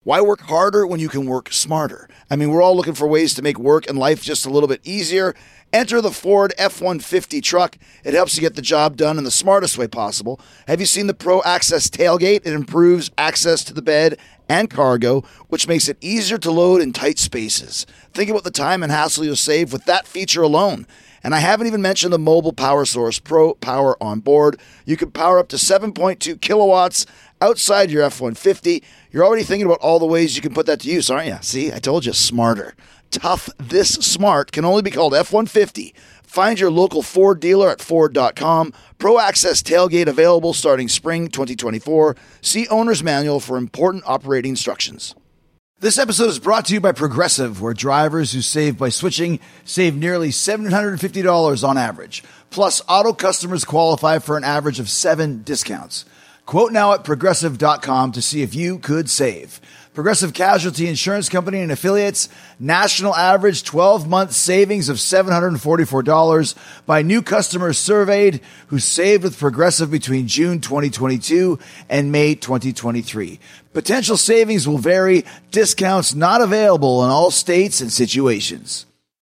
Why work harder when you can work smarter? I mean, we're all looking for ways to make work and life just a little bit easier. Enter the Ford F-150 truck. It helps you get the job done in the smartest way possible. Have you seen the Pro Access tailgate? It improves access to the bed and cargo, which makes it easier to load in tight spaces. Think about the time and hassle you'll save with that feature alone. And I haven't even mentioned the mobile power source, Pro Power on board. You can power up to 7.2 kilowatts outside your F-150. You're already thinking about all the ways you can put that to use, aren't you? See, I told you, smarter. Tough this smart can only be called F-150. Find your local Ford dealer at Ford.com. Pro Access tailgate available starting spring 2024. See Owner's Manual for important operating instructions. This episode is brought to you by Progressive, where drivers who save by switching save nearly $750 on average. Plus, auto customers qualify for an average of 7 discounts. Quote now at Progressive.com to see if you could save. Progressive Casualty Insurance Company and Affiliates, national average 12-month savings of $744 by new customers surveyed who saved with Progressive between June 2022 and May 2023. Potential savings will vary. Discounts not available in all states and situations.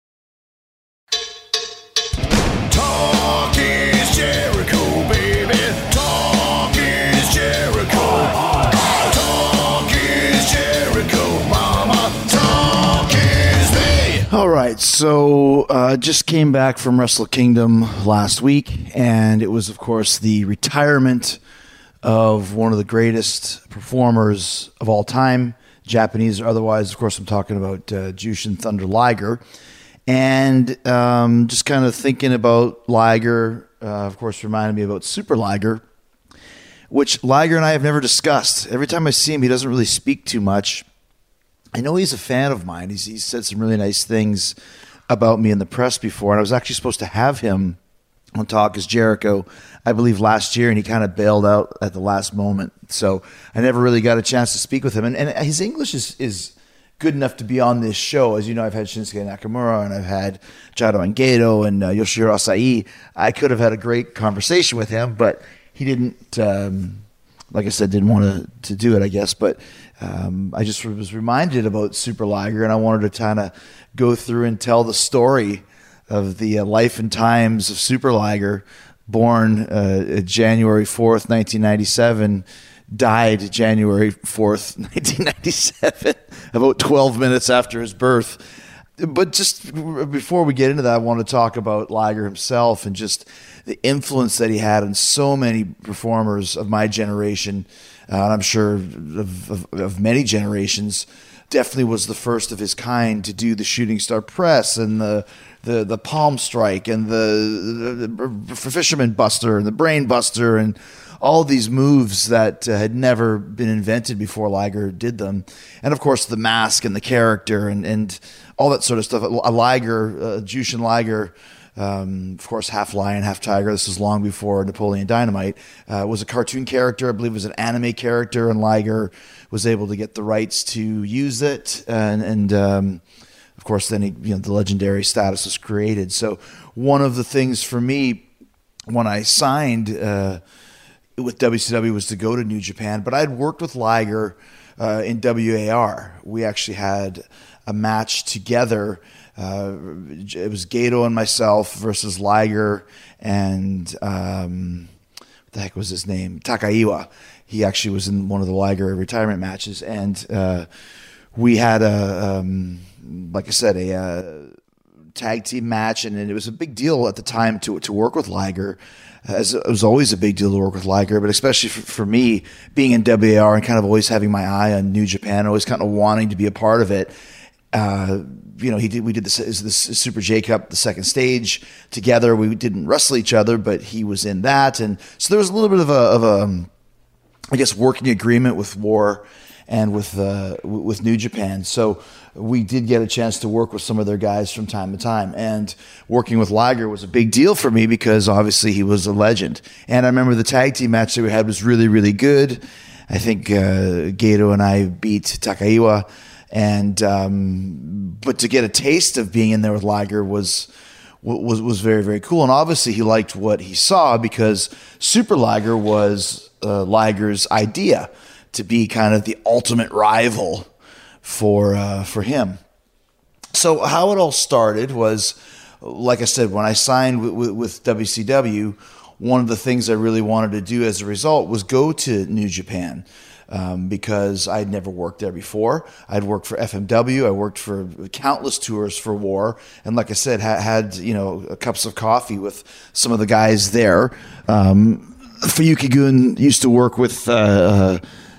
Talk is Jericho, baby. Talk is Jericho. Talk is Jericho, mama. Talk is me. All right, so just came back from Wrestle Kingdom last week, and it was, of course, the retirement of one of the greatest performers of all time, Japanese or otherwise. Of course, I'm talking about Jushin Thunder Liger. And just kind of thinking about Liger, of course, reminded me about Super Liger, which Liger and I have never discussed. Every time I see him, he doesn't really speak too much. I know he's a fan of mine. He's said some really nice things about me in the press before, and I was actually supposed to have him on Talk is Jericho, I believe, last year, and he kind of bailed out at the last moment. So I never really got a chance to speak with him. And his English is good enough to be on this show. As you know, I've had Shinsuke Nakamura, and I've had Jado and Gato and Yoshihiro Asai. I could have had a great conversation with him, but he didn't, like I said, didn't want to do it, I guess. But I just was reminded about Super Liger, and I wanted to kind of go through and tell the story of the life and times of Super Liger, born January 4th, 1997, died January 4th, 1997, about 12 minutes after his birth. But just before we get into that, I want to talk about Liger himself and just the influence that he had on so many performers of my generation, and I'm sure of many generations. Definitely was the first of his kind to do the shooting star press and the palm strike and the fisherman buster and the brain buster and all these moves that had never been invented before Liger did them. And of course the mask and the character and all that sort of stuff. Jushin Liger, of course, half lion, half tiger. This was long before Napoleon Dynamite. Was a cartoon character. I believe it was an anime character, and Liger was able to get the rights to use it. And of course, then the legendary status was created. So one of the things for me when I signed with WCW was to go to New Japan, but I'd worked with Liger in WAR. We actually had a match together. It was Gato and myself versus Liger and what the heck was his name? Takaiwa. He actually was in one of the Liger retirement matches, and we had like I said, a tag team match, and it was a big deal at the time to work with Liger. As it was always a big deal to work with Liger, but especially for me being in WAR and kind of always having my eye on New Japan, always kind of wanting to be a part of it. We did this Super J Cup, the second stage together. We didn't wrestle each other, but he was in that, and so there was a little bit of a I guess working agreement with WAR and with New Japan. So we did get a chance to work with some of their guys from time to time. And working with Liger was a big deal for me because obviously he was a legend. And I remember the tag team match that we had was really, really good. I think Gato and I beat Takaiwa. And but to get a taste of being in there with Liger was very, very cool. And obviously he liked what he saw because Super Liger was Liger's idea to be kind of the ultimate rival for him. So how it all started was, like I said, when I signed with WCW, one of the things I really wanted to do as a result was go to New Japan. Because I'd never worked there before. I'd worked for FMW. I worked for countless tours for War, and like I said, had cups of coffee with some of the guys there. Fuyuki Gun used to work with. There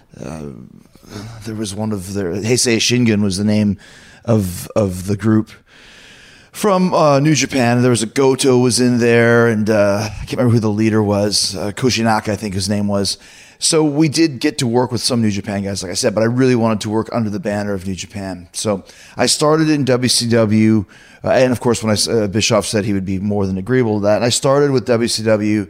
was one of the Heisei Shingun was the name of the group from New Japan. There was a Goto was in there, and I can't remember who the leader was. Koshinaka, I think his name was. So we did get to work with some New Japan guys, like I said, but I really wanted to work under the banner of New Japan. So I started in WCW, and of course, when Bischoff said he would be more than agreeable to that, and I started with WCW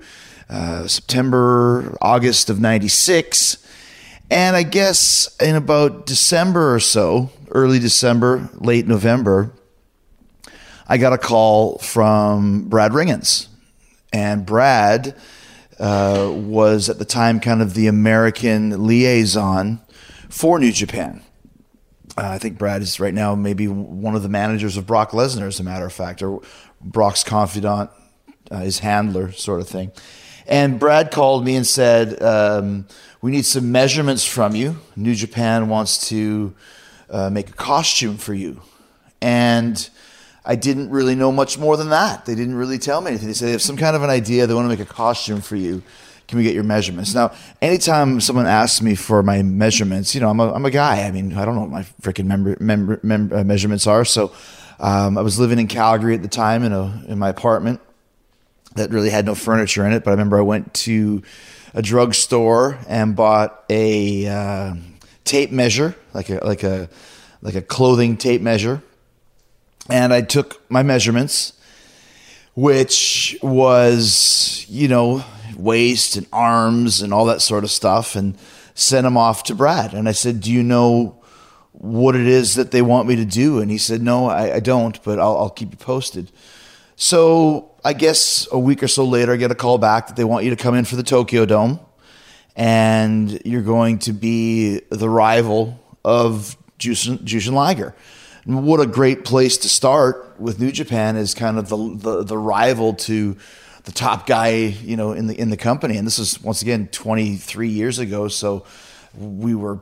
August of '96, and I guess in about December or so, early December, late November, I got a call from Brad Ringens, and Brad was at the time kind of the American liaison for New Japan. I think Brad is right now maybe one of the managers of Brock Lesnar, as a matter of fact, or Brock's confidant, his handler sort of thing. And Brad called me and said, we need some measurements from you. New Japan wants to make a costume for you. And I didn't really know much more than that. They didn't really tell me anything. They said they have some kind of an idea. They want to make a costume for you. Can we get your measurements? Now, anytime someone asks me for my measurements, I'm a guy. I mean, I don't know what my freaking measurements are. So I was living in Calgary at the time in my apartment that really had no furniture in it. But I remember I went to a drugstore and bought a tape measure, like a clothing tape measure. And I took my measurements, which was, waist and arms and all that sort of stuff, and sent them off to Brad. And I said, do you know what it is that they want me to do? And he said, no, I don't, but I'll keep you posted. So I guess a week or so later, I get a call back that they want you to come in for the Tokyo Dome, and you're going to be the rival of Jushin Liger. What a great place to start with New Japan is kind of the rival to the top guy, in the company. And this is, once again, 23 years ago. So we were,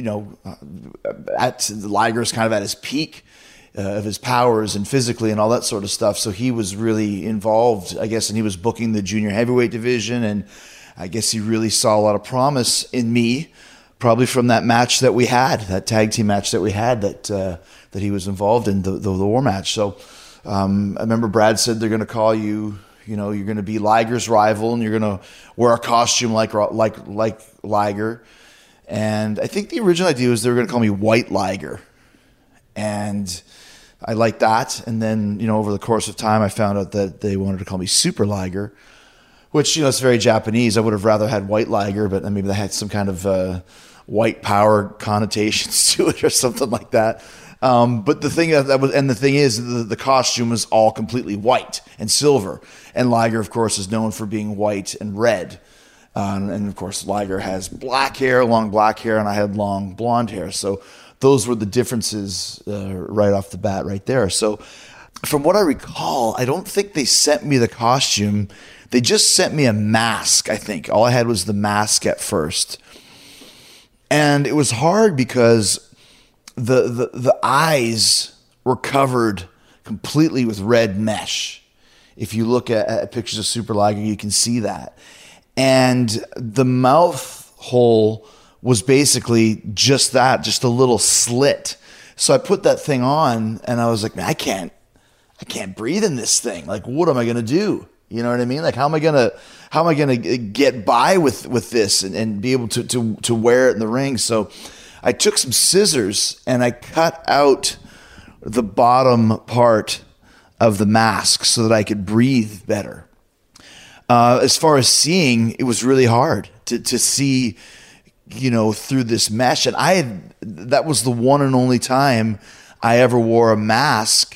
at Liger's kind of at his peak of his powers and physically and all that sort of stuff. So he was really involved, I guess, and he was booking the junior heavyweight division. And I guess he really saw a lot of promise in me, probably from that match that we had, that tag team match that we had that he was involved in, the war match. So I remember Brad said they're going to call you, you're going to be Liger's rival, and you're going to wear a costume like Liger. And I think the original idea was they were going to call me White Liger. And I liked that. And then, over the course of time, I found out that they wanted to call me Super Liger, which, it's very Japanese. I would have rather had White Liger, but maybe they had some kind of white power connotations to it or something like that. But the thing is, the costume was all completely white and silver, and Liger, of course, is known for being white and red. And of course, Liger has long black hair, and I had long blonde hair. So those were the differences right off the bat, right there. So from what I recall, I don't think they sent me the costume. They just sent me a mask. I think all I had was the mask at first, and it was hard because the eyes were covered completely with red mesh. If you look at pictures of Super Liger, you can see that. And the mouth hole was basically just that, just a little slit. So I put that thing on, and I was like, man, I can't breathe in this thing. Like, what am I going to do? You know what I mean? Like, how am I gonna get by with this and be able to wear it in the ring? So I took some scissors and I cut out the bottom part of the mask so that I could breathe better. As far as seeing, it was really hard to see, through this mesh. And that was the one and only time I ever wore a mask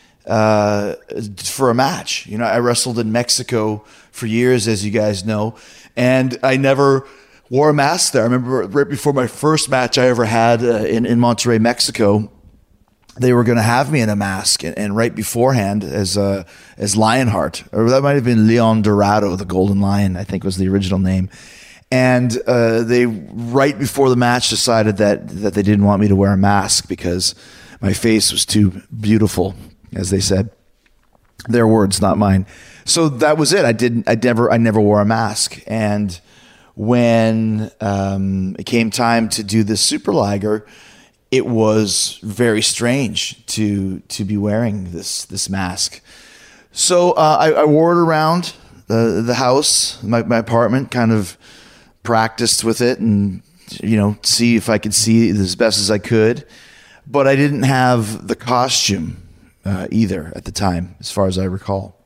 for a match. I wrestled in Mexico for years, as you guys know, and I never wore a mask there. I remember right before my first match I ever had in Monterrey, Mexico, they were going to have me in a mask, and right beforehand as Lionheart, or that might have been Leon Dorado, the Golden Lion, I think was the original name. And they, right before the match, decided that they didn't want me to wear a mask because my face was too beautiful, as they said. Their words, not mine. So that was it. I never wore a mask. And when it came time to do this Super Liger, it was very strange to be wearing this mask. So I wore it around the house, my apartment, kind of practiced with it and, see if I could see it as best as I could. But I didn't have the costume either at the time, as far as I recall.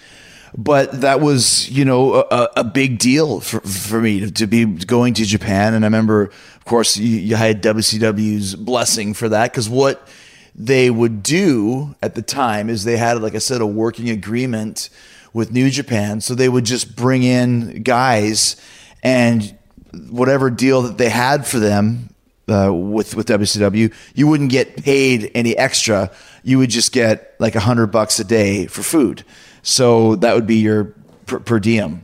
But that was, a big deal for me to be going to Japan. And I remember, of course, you had WCW's blessing for that, because what they would do at the time is they had, like I said, a working agreement with New Japan. So they would just bring in guys, and whatever deal that they had for them with WCW, you wouldn't get paid any extra. You would just get like $100 a day for food. So that would be your per diem,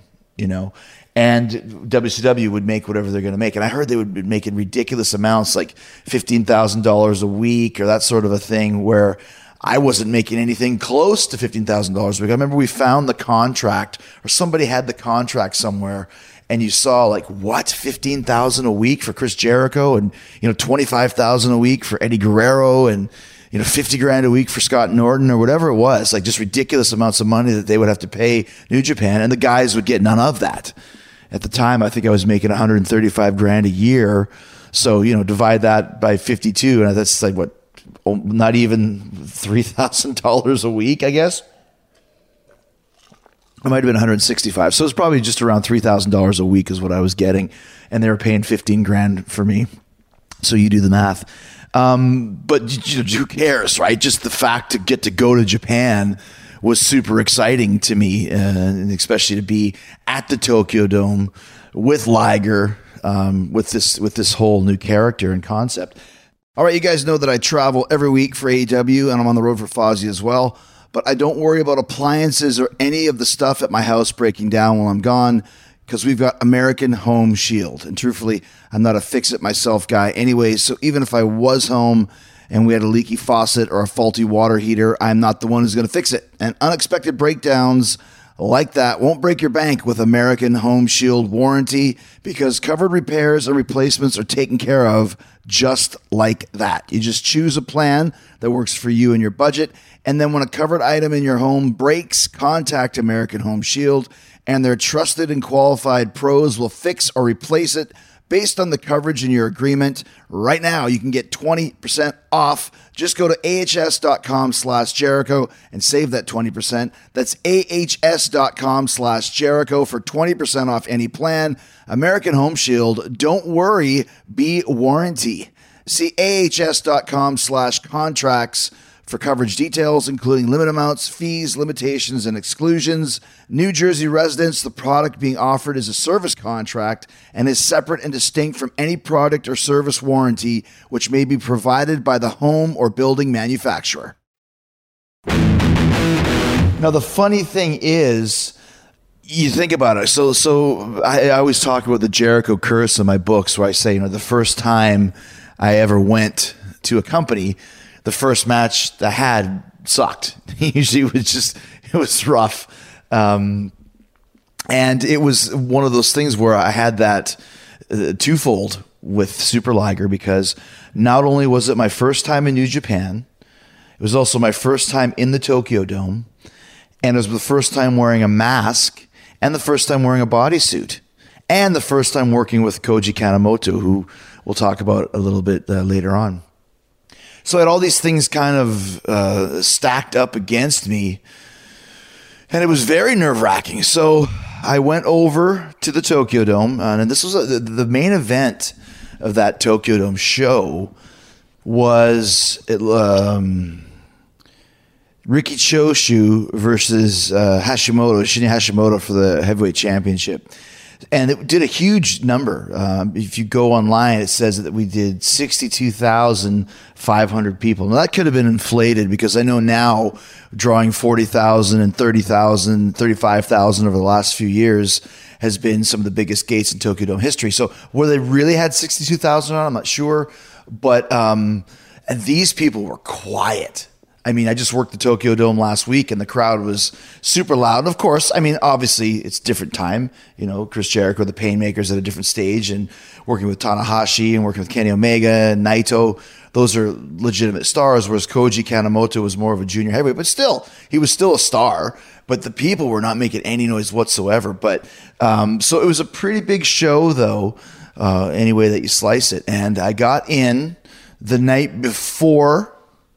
and WCW would make whatever they're going to make. And I heard they would be making ridiculous amounts, like $15,000 a week or that sort of a thing, where I wasn't making anything close to $15,000 a week. I remember we found the contract, or somebody had the contract somewhere, and you saw like, what, $15,000 a week for Chris Jericho, and $25,000 a week for Eddie Guerrero, and $50,000 a week for Scott Norton, or whatever it was, like just ridiculous amounts of money that they would have to pay New Japan, and the guys would get none of that. At the time, I think I was making $135,000 a year. So, divide that by 52, and that's like what, not even $3,000 a week, I guess. It might have been $165,000. So it's probably just around $3,000 a week is what I was getting, and they were paying $15,000 for me. So you do the math. But who cares, right? Just the fact to get to go to Japan was super exciting to me, and especially to be at the Tokyo Dome with Liger, with this whole new character and concept. All right, you guys know that I travel every week for AEW, and I'm on the road for Fozzy as well. But I don't worry about appliances or any of the stuff at my house breaking down while I'm gone, because we've got American Home Shield. And truthfully, I'm not a fix-it myself guy anyway, so even if I was home and we had a leaky faucet or a faulty water heater, I'm not the one who's going to fix it. And unexpected breakdowns like that won't break your bank with American Home Shield warranty, because covered repairs and replacements are taken care of just like that. You just choose a plan that works for you and your budget, and then when a covered item in your home breaks, contact American Home Shield, and their trusted and qualified pros will fix or replace it based on the coverage in your agreement. Right now, you can get 20% off. Just go to ahs.com/Jericho and save that 20%. That's ahs.com/Jericho for 20% off any plan. American Home Shield, don't worry, be warranty. See ahs.com/contracts for coverage details, including limit amounts, fees, limitations, and exclusions. New Jersey residents, the product being offered is a service contract and is separate and distinct from any product or service warranty which may be provided by the home or building manufacturer. Now, the funny thing is, you think about it. So I always talk about the Jericho curse in my books, where I say, the first time I ever went to a company, the first match I had sucked. Usually it was rough. And it was one of those things where I had that twofold with Super Liger, because not only was it my first time in New Japan, it was also my first time in the Tokyo Dome, and it was the first time wearing a mask, and the first time wearing a bodysuit, and the first time working with Koji Kanemoto, who we'll talk about a little bit later on. So I had all these things kind of stacked up against me, and it was very nerve-wracking. So I went over to the Tokyo Dome, and this was the main event of that Tokyo Dome show was Riki Choshu versus Shinya Hashimoto for the heavyweight championship. And it did a huge number. If you go online, it says that we did 62,500 people. Now, that could have been inflated because I know now drawing 40,000 and 30,000, 35,000 over the last few years has been some of the biggest gates in Tokyo Dome history. So where they really had 62,000 on, I'm not sure. But and these people were quiet. I mean, I just worked the Tokyo Dome last week and the crowd was super loud. And of course, I mean, obviously it's different time, Chris Jericho, the Painmakers at a different stage, and working with Tanahashi and working with Kenny Omega and Naito. Those are legitimate stars, whereas Koji Kanemoto was more of a junior heavyweight, but still, he was still a star, but the people were not making any noise whatsoever. But, so it was a pretty big show though, any way that you slice it. And I got in the night before,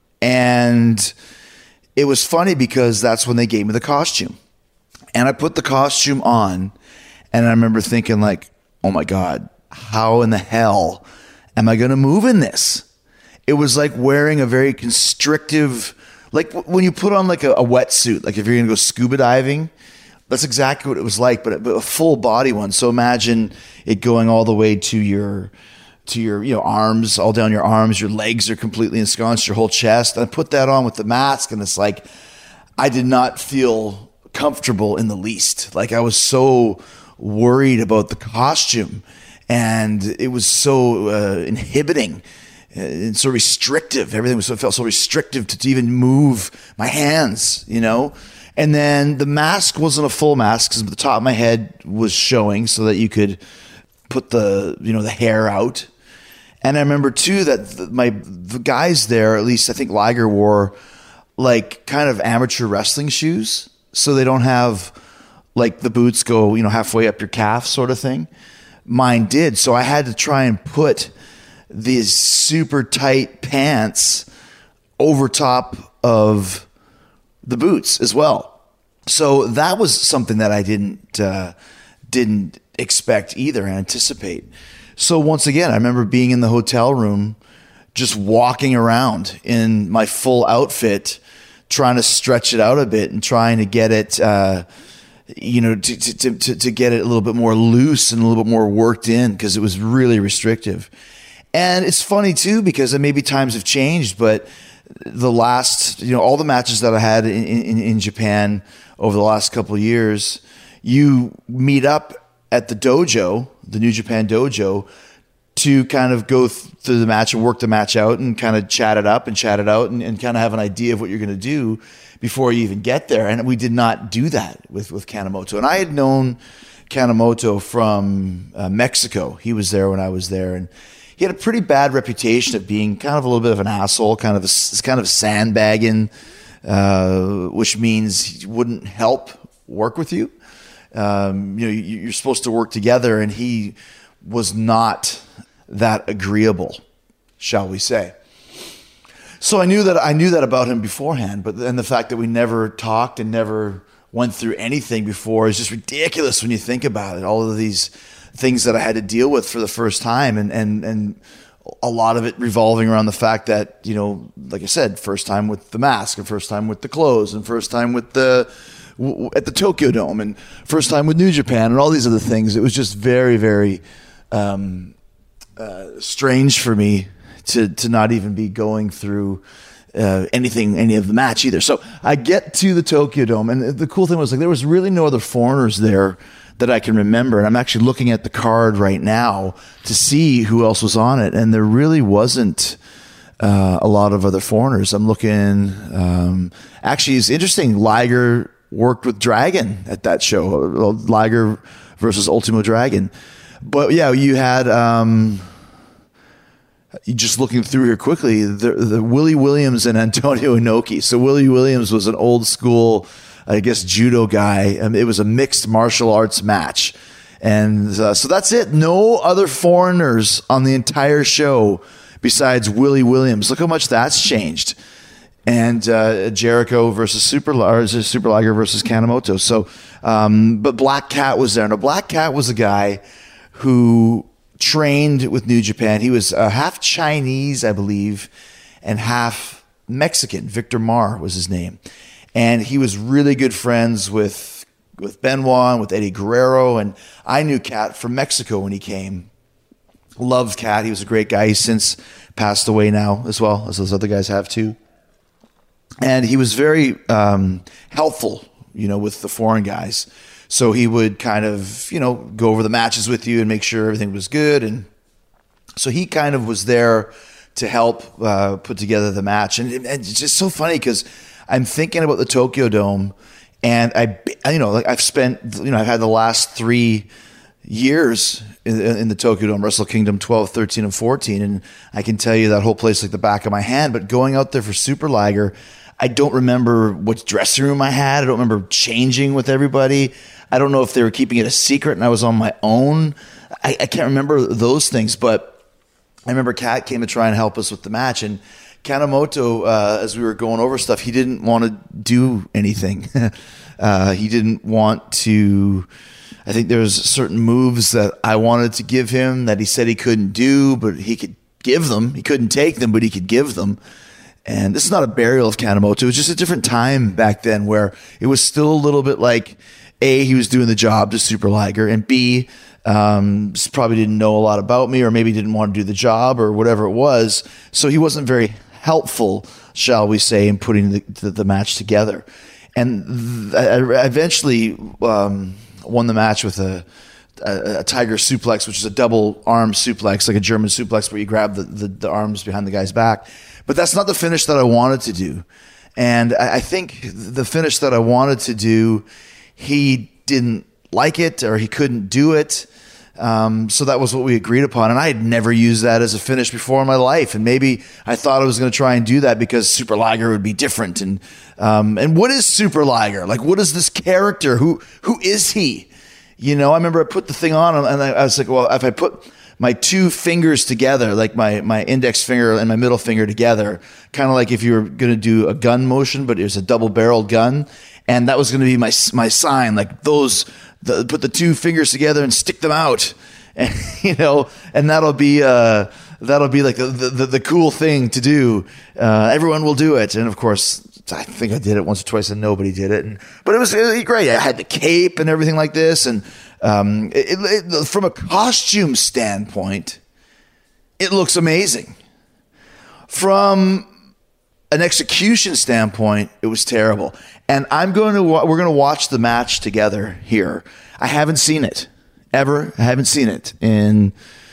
and it was funny because that's when they gave me the costume. And I put the costume on, and I remember thinking like, oh my God, how in the hell am I going to move in this? It was like wearing a very constrictive, like when you put on like a wetsuit, like if you're going to go scuba diving, that's exactly what it was like, but a full body one. So imagine it going all the way to your arms, all down your arms, your legs are completely ensconced, your whole chest. And I put that on with the mask, and it's like, I did not feel comfortable in the least. Like I was so worried about the costume, and it was so inhibiting and so restrictive. Everything felt so restrictive to even move my hands, And then the mask wasn't a full mask because the top of my head was showing so that you could put the hair out. And I remember too that the guys there, at least I think Liger wore like kind of amateur wrestling shoes, so they don't have like the boots go halfway up your calf sort of thing. Mine did, so I had to try and put these super tight pants over top of the boots as well. So that was something that I didn't expect either, anticipate. So once again, I remember being in the hotel room, just walking around in my full outfit, trying to stretch it out a bit and trying to get it, to get it a little bit more loose and a little bit more worked in because it was really restrictive. And it's funny too because maybe times have changed, but the last, all the matches that I had in Japan over the last couple of years, you meet up at the dojo, the New Japan dojo, to kind of go through the match and work the match out and kind of chat it up and chat it out and kind of have an idea of what you're going to do before you even get there. And we did not do that with Kanemoto. And I had known Kanemoto from Mexico. He was there when I was there, and he had a pretty bad reputation of being kind of a little bit of an asshole, kind of sandbagging, which means he wouldn't help work with you. You're supposed to work together, and he was not that agreeable, shall we say. So I knew that about him beforehand, but then the fact that we never talked and never went through anything before is just ridiculous when you think about it. All of these things that I had to deal with for the first time, and a lot of it revolving around the fact that, like I said, first time with the mask, and first time with the clothes, and first time at the Tokyo Dome, and first time with New Japan, and all these other things. It was just very, very strange for me to not even be going through any of the match either. So I get to the Tokyo Dome, and the cool thing was like there was really no other foreigners there that I can remember. And I'm actually looking at the card right now to see who else was on it, and there really wasn't a lot of other foreigners. I'm looking. Actually, it's interesting. Liger worked with Dragon at that show. Liger versus Ultimo Dragon. But yeah, you had just looking through here quickly, the Willie Williams and Antonio Inoki. So Willie Williams was an old school, I guess, judo guy. It was a mixed martial arts match. And so that's it. No other foreigners on the entire show besides Willie Williams. Look how much that's changed. And Jericho versus Super Liger versus Kanemoto. So, but Black Cat was there. Now, Black Cat was a guy who trained with New Japan. He was half Chinese, I believe, and half Mexican. Victor Mar was his name. And he was really good friends with with Benoit and with Eddie Guerrero. And I knew Cat from Mexico when he came. Loved Cat. He was a great guy. He's since passed away now as well, as those other guys have too. And he was very helpful, with the foreign guys. So he would kind of, go over the matches with you and make sure everything was good. And so he kind of was there to help put together the match. And it's just so funny because I'm thinking about the Tokyo Dome, and I've spent, I've had the last 3 years in the Tokyo Dome, Wrestle Kingdom 12, 13, and 14. And I can tell you that whole place like the back of my hand. But going out there for Super Liger, I don't remember what dressing room I had. I don't remember changing with everybody. I don't know if they were keeping it a secret and I was on my own. I can't remember those things, but I remember Kat came to try and help us with the match. And Kanemoto, as we were going over stuff, he didn't want to do anything. He didn't want to... I think there was certain moves that I wanted to give him that he said he couldn't do, but he could give them. He couldn't take them, but he could give them. And this is not a burial of Kanemoto. It was just a different time back then where it was still a little bit like, A, he was doing the job to Super Liger, and B, probably didn't know a lot about me, or maybe didn't want to do the job or whatever it was. So he wasn't very helpful, shall we say, in putting the match together. And I eventually won the match with a tiger suplex, which is a double arm suplex, like a German suplex where you grab the arms behind the guy's back. But that's not the finish that I wanted to do. And I think the finish that I wanted to do, he didn't like it, or he couldn't do it. So that was what we agreed upon. And I had never used that as a finish before in my life. And maybe I thought I was going to try and do that because Super Liger would be different. And what is Super Liger? Like, what is this character? Who is he? I remember I put the thing on and I was like, well, if I put my two fingers together, like my index finger and my middle finger together, kind of like if you were going to do a gun motion, but it was a double-barreled gun. And that was going to be my sign, like put the two fingers together and stick them out, and and that'll be like the cool thing to do. Everyone will do it, and of course, I think I did it once or twice, and nobody did it. But it was great. I had the cape and everything like this, and from a costume standpoint, it looks amazing. From an execution standpoint, it was terrible. And we're going to watch the match together here. I haven't seen it ever. I haven't seen it in,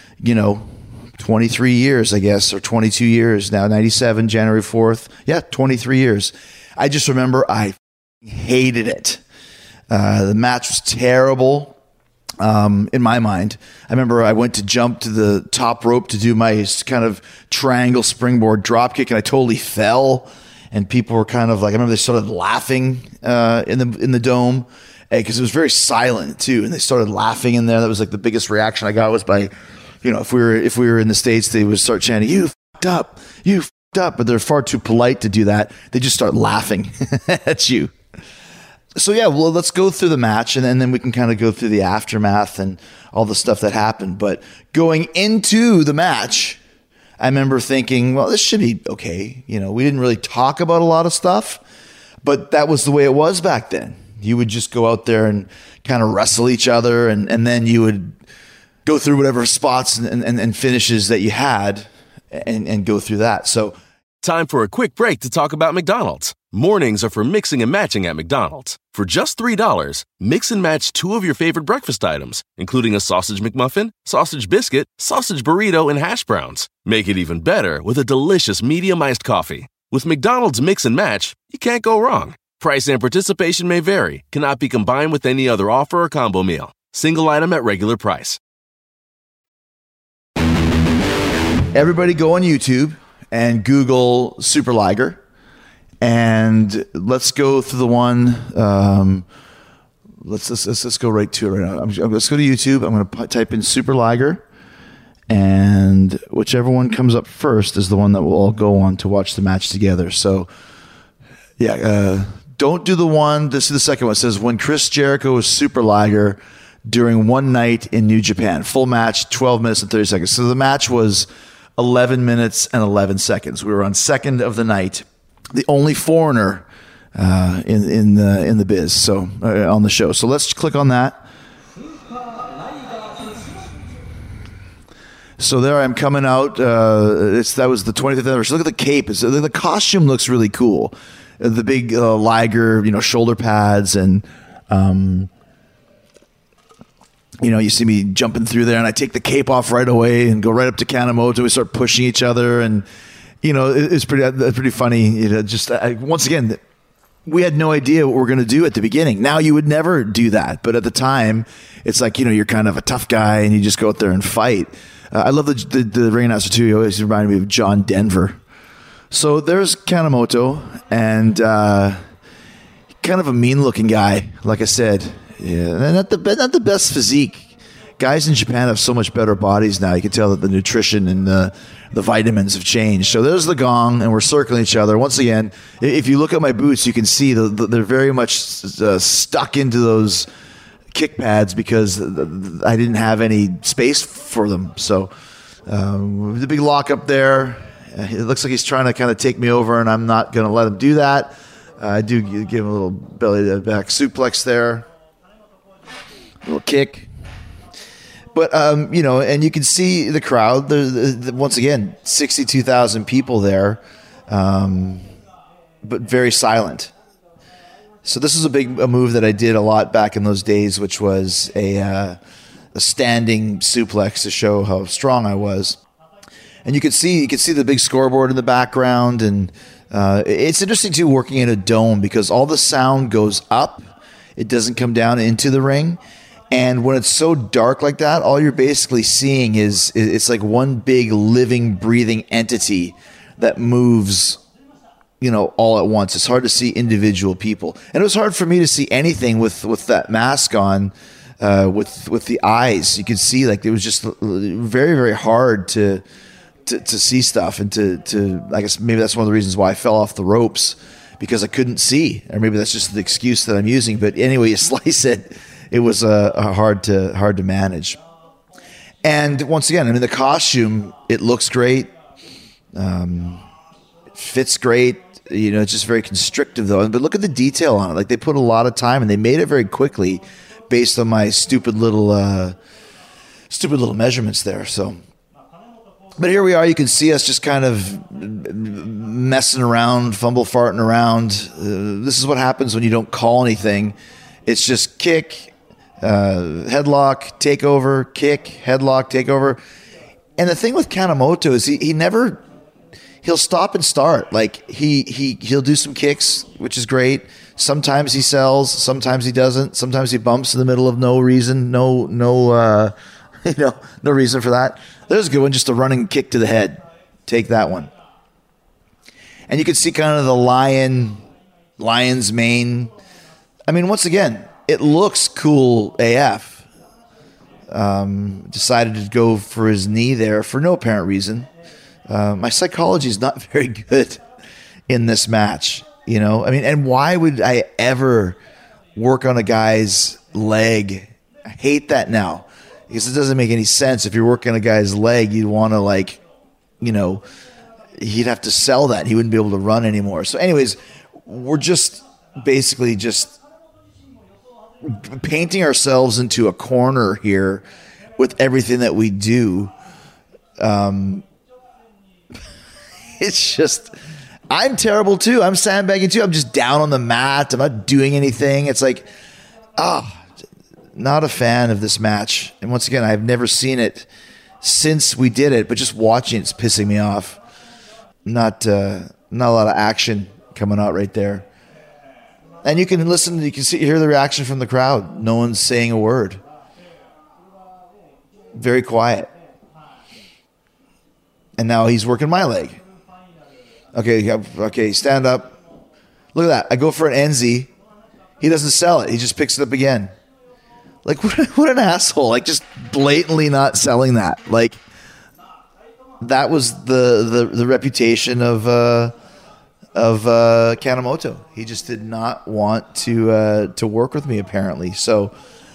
23 years, I guess, or 22 years now, 97, January 4th. Yeah, 23 years. I just remember I hated it. The match was terrible. In my mind, I remember I went to jump to the top rope to do my kind of triangle springboard drop kick, and I totally fell. And people were kind of like, I remember they started laughing in the dome because it was very silent too, and they started laughing in there. That was like the biggest reaction I got was by, if we were in the States, they would start chanting, "You fucked up, you fucked up," but they're far too polite to do that. They just start laughing at you. So yeah, well, let's go through the match, and then we can kind of go through the aftermath and all the stuff that happened. But going into the match, I remember thinking, well, this should be okay. We didn't really talk about a lot of stuff, but that was the way it was back then. You would just go out there and kind of wrestle each other, and then you would go through whatever spots and finishes that you had and go through that. So, time for a quick break to talk about McDonald's. Mornings are for mixing and matching at McDonald's. For just $3, mix and match two of your favorite breakfast items, including a sausage McMuffin, sausage biscuit, sausage burrito, and hash browns. Make it even better with a delicious medium iced coffee. With McDonald's Mix and Match, you can't go wrong. Price and participation may vary, cannot be combined with any other offer or combo meal. Single item at regular price. Everybody go on YouTube and Google Super Liger. And let's go through the one. Let's go right to it right now. Let's go to YouTube. I'm going to type in Super Liger, and whichever one comes up first is the one that we'll all go on to watch the match together. So, yeah, don't do the one. This is the second one. It says when Chris Jericho was Super Liger during one night in New Japan. Full match, 12 minutes and 30 seconds. So the match was 11 minutes and 11 seconds. We were on second of the night. The only foreigner in the biz. So on the show. So let's click on that. So there I'm coming out. That was the 25th anniversary. Look at the cape. The costume looks really cool. The big Liger, shoulder pads, and you see me jumping through there, and I take the cape off right away and go right up to Kanemoto. We start pushing each other, and it's pretty funny. Once again, we had no idea what we were going to do at the beginning. Now you would never do that, but at the time, it's like you're kind of a tough guy, and you just go out there and fight. I love the ring announcer too. He always reminded me of John Denver. So there's Kanemoto, and kind of a mean-looking guy, like I said. Yeah, and not the best physique. Guys in Japan have so much better bodies now. You can tell that the nutrition and the vitamins have changed. So there's the gong, and we're circling each other. Once again, if you look at my boots, you can see they're very much stuck into those kick pads because I didn't have any space for them. So the big lock up there. It looks like he's trying to kind of take me over, and I'm not going to let him do that. I do give him a little belly to back suplex there. A little kick. But, and you can see the crowd. Once again, 62,000 people there, but very silent. So this is a move that I did a lot back in those days, which was a standing suplex to show how strong I was. And you can see the big scoreboard in the background, and it's interesting too working in a dome because all the sound goes up; it doesn't come down into the ring. And when it's so dark like that, all you're basically seeing is it's like one big living, breathing entity that moves, all at once. It's hard to see individual people, and it was hard for me to see anything with that mask on, with the eyes. You could see it was just very, very hard to see stuff, and to I guess maybe that's one of the reasons why I fell off the ropes, because I couldn't see, or maybe that's just the excuse that I'm using. But anyway, you slice it. It was hard to manage. And once again, the costume, it looks great. It fits great. It's just very constrictive though. But look at the detail on it. Like they put a lot of time, and they made it very quickly based on my stupid little measurements there. So, but here we are. You can see us just kind of messing around, farting around. This is what happens when you don't call anything. It's just kick, headlock, takeover, kick, headlock, takeover. And the thing with Kanemoto is he'll stop and start. Like he'll do some kicks, which is great. Sometimes he sells, sometimes he doesn't. Sometimes he bumps in the middle of no reason, no reason for that. There's a good one, just a running kick to the head. Take that one. And you can see kind of the lion's mane. Once again, it looks cool AF. Decided to go for his knee there for no apparent reason. My psychology is not very good in this match, and why would I ever work on a guy's leg? I hate that now because it doesn't make any sense. If you're working on a guy's leg, you'd want to he'd have to sell that. He wouldn't be able to run anymore. So anyways, we're just basically painting ourselves into a corner here with everything that we do. It's just, I'm terrible too. I'm sandbagging too. I'm just down on the mat. I'm not doing anything. It's like, not a fan of this match. And once again, I've never seen it since we did it, but just watching it's pissing me off. Not a lot of action coming out right there. And you can hear the reaction from the crowd. No one's saying a word. Very quiet. And now he's working my leg. Okay, stand up. Look at that. I go for an NZ. He doesn't sell it. He just picks it up again. Like, what an asshole. Like, just blatantly not selling that. Like, that was the reputation of Kanemoto. He just did not want to work with me, apparently. So,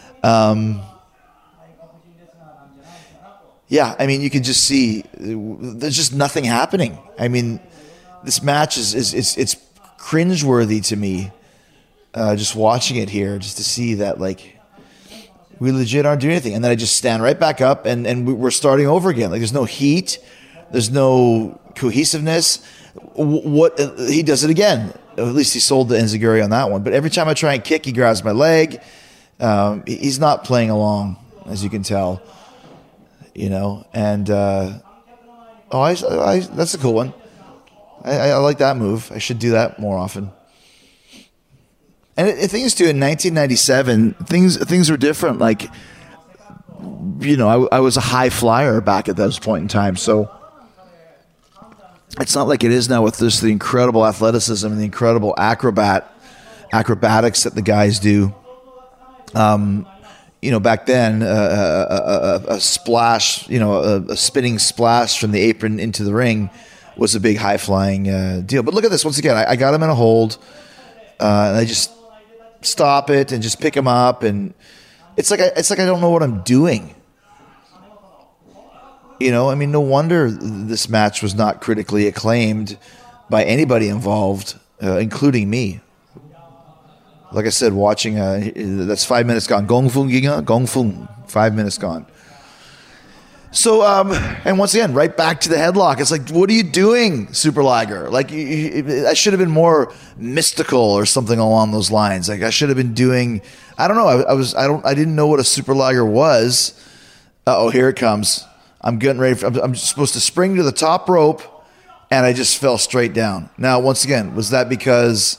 you can just see there's just nothing happening. This match is cringeworthy to me, just watching it here, just to see that like we legit aren't doing anything, and then I just stand right back up, and we're starting over again. Like there's no heat, there's no cohesiveness. What he does it again. At least he sold the Enziguri on that one. But every time I try and kick, he grabs my leg. He's not playing along, as you can tell. And that's a cool one. I like that move. I should do that more often. And the thing is, too, in 1997, things were different. Like, I was a high flyer back at this point in time, so it's not like it is now with just the incredible athleticism and the incredible acrobatics that the guys do. Back then, a splash, a spinning splash from the apron into the ring was a big high flying deal. But look at this once again. I got him in a hold, and I just stop it and just pick him up, and it's like I don't know what I'm doing. No wonder this match was not critically acclaimed by anybody involved, including me. Like I said, watching, that's 5 minutes gone. Gong Fung Ginga, Gong Fung, 5 minutes gone. So, and once again, right back to the headlock. It's like, what are you doing, Super Liger? Like, I should have been more mystical or something along those lines. Like, I should have been doing, I don't know. I didn't know what a Super Liger was. Here it comes. I'm getting ready. I'm supposed to spring to the top rope, and I just fell straight down. Now, once again, was that because...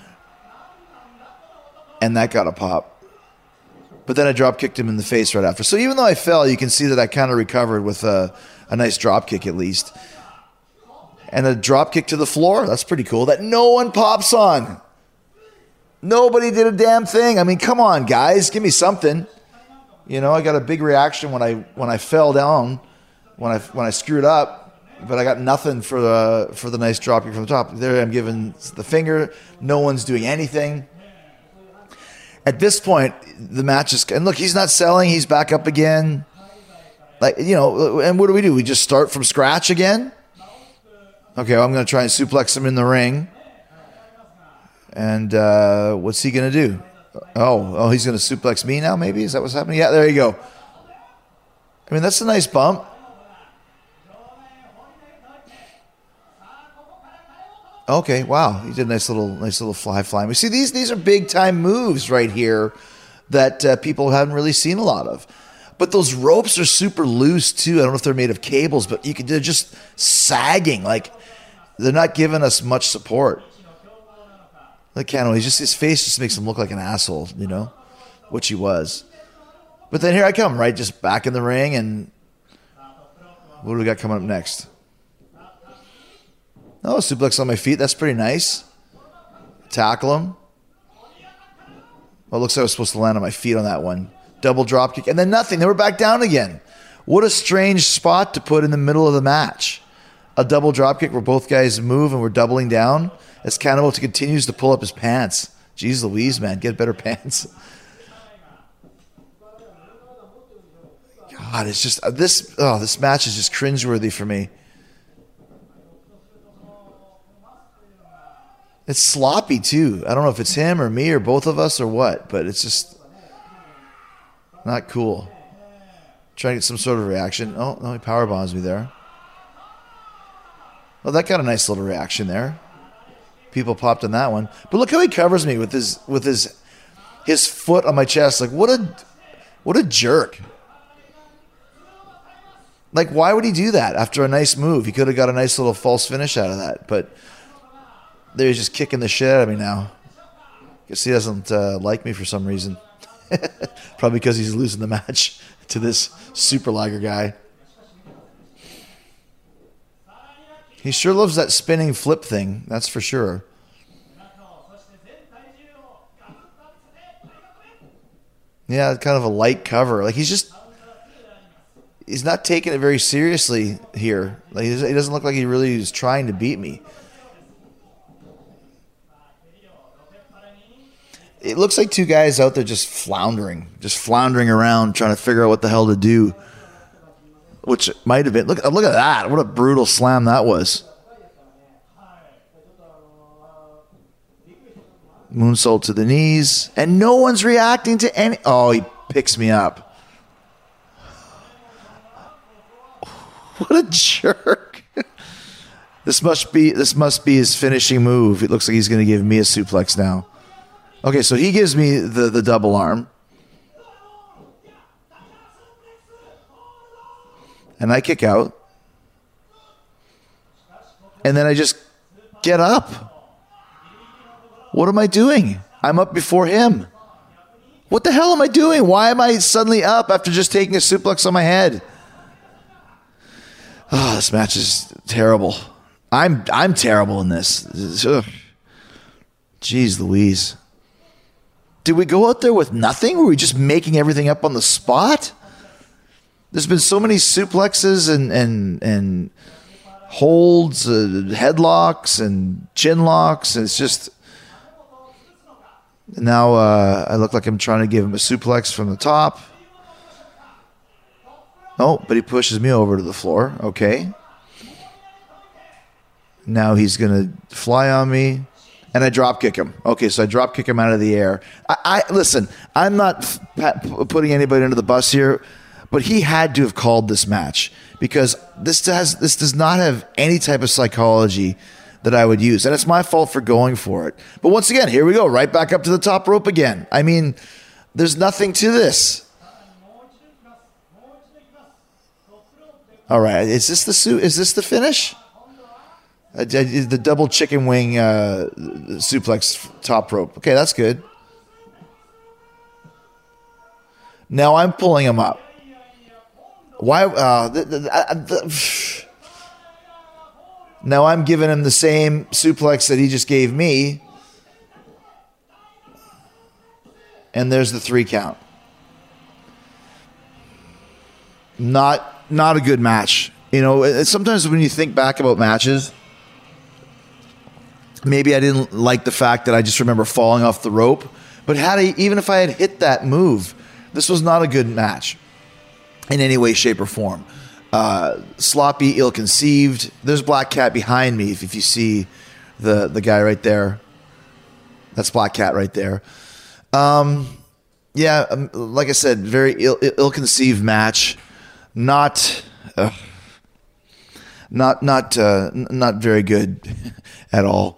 And that got a pop. But then I drop kicked him in the face right after. So even though I fell, you can see that I kind of recovered with a nice drop kick at least. And a drop kick to the floor. That's pretty cool. That no one pops on. Nobody did a damn thing. I mean, come on, guys. Give me something. I got a big reaction when I fell down, when I screwed up. But I got nothing for the nice drop kick from the top. There I'm giving the finger. No one's doing anything. At this point, the match is... And look, he's not selling. He's back up again. And what do? We just start from scratch again? Okay, well, I'm going to try and suplex him in the ring. And what's he going to do? Oh, he's going to suplex me now, maybe? Is that what's happening? Yeah, there you go. I mean, that's a nice bump. Okay, wow, he did a nice little fly. We see these are big time moves right here that people haven't really seen a lot of. But those ropes are super loose too. I don't know if they're made of cables, but they're just sagging. Like they're not giving us much support. Like Kano, his face just makes him look like an asshole, which he was. But then here I come, right, just back in the ring, and what do we got coming up next? Oh, suplex on my feet. That's pretty nice. Tackle him. Well, it looks like I was supposed to land on my feet on that one. Double drop kick. And then nothing. Then we're back down again. What a strange spot to put in the middle of the match. A double drop kick where both guys move and we're doubling down. As Cannibal continues to pull up his pants. Jeez Louise, man. Get better pants. God, it's just... This match is just cringeworthy for me. It's sloppy, too. I don't know if it's him or me or both of us or what, but it's just not cool. Trying to get some sort of reaction. Oh, no, he powerbombs me there. Well, that got a nice little reaction there. People popped on that one. But look how he covers me with his foot on my chest. Like, what a jerk. Like, why would he do that after a nice move? He could have got a nice little false finish out of that, but... They're just kicking the shit out of me now. Guess he doesn't like me for some reason. Probably because he's losing the match to this Super Liger guy. He sure loves that spinning flip thing. That's for sure. Yeah, kind of a light cover. Like he's not taking it very seriously here. Like he doesn't look like he really is trying to beat me. It looks like two guys out there just floundering around, trying to figure out what the hell to do. Which might have been. Look at that! What a brutal slam that was. Moonsault to the knees. And no one's reacting to any... Oh, he picks me up. What a jerk. This must be his finishing move. It looks like he's going to give me a suplex now. Okay, so he gives me the double arm. And I kick out. And then I just get up. What am I doing? I'm up before him. What the hell am I doing? Why am I suddenly up after just taking a suplex on my head? Oh, this match is terrible. I'm terrible in this. Ugh. Jeez Louise. Did we go out there with nothing? Were we just making everything up on the spot? There's been so many suplexes and holds, headlocks and chin locks. And it's just... Now I look like I'm trying to give him a suplex from the top. Oh, but he pushes me over to the floor. Okay. Now he's going to fly on me. And I drop kick him. Okay, so I drop kick him out of the air. I listen, I'm not putting anybody under the bus here, but he had to have called this match because this does not have any type of psychology that I would use. And it's my fault for going for it. But once again, here we go, right back up to the top rope again. I mean, there's nothing to this. All right, is this the finish? The double chicken wing suplex top rope. Okay, that's good. Now I'm pulling him up. Why? Now I'm giving him the same suplex that he just gave me. And there's the 3 count. Not a good match. You know, sometimes when you think back about matches, maybe I didn't like the fact that I just remember falling off the rope. But even if I had hit that move, this was not a good match in any way, shape, or form. Sloppy, ill-conceived. There's Black Cat behind me. If you see the guy right there, that's Black Cat right there. Like I said, very ill-conceived match. Not very good at all.